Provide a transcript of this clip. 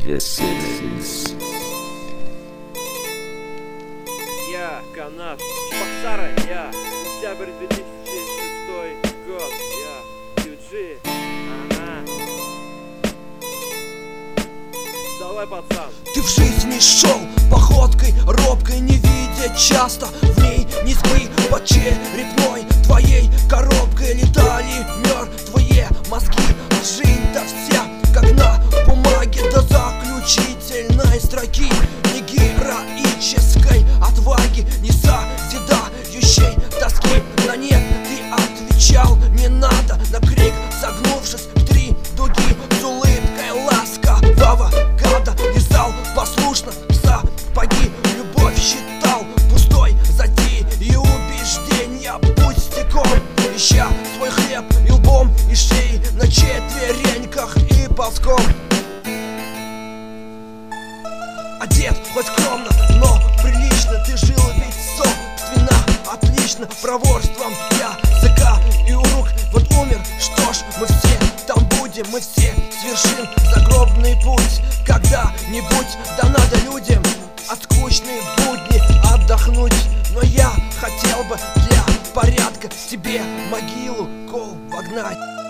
Веселись. Я Канат, Шахтара, я Октябрь 2006 год, я QG, Давай, пацан. Ты в жизни шел походкой робкой, не видя часто в ней низги под черепной твоей коробкой летали мертвые мозги. Жизнь-то вся как на бумаге до заключительной строки. Не героической отваги, не созидающей тоски. На нет ты отвечал не надо на крик, согнувшись в три дуги с улыбкой ласкового гада. Лизал послушно сапоги, любовь считал пустой затеей и убеждения пустяком, ища свой хлеб и лбом, и шеей на четвереньках и ползком. Одет хоть скромно, но прилично, ты жил ведь собственно отлично, проворством языка и у рук вот умер. Что ж, мы все там будем, мы все свершим загробный путь когда-нибудь. Да надо людям от скучных будней отдохнуть, но я хотел бы для порядка тебе могилу кол вогнать.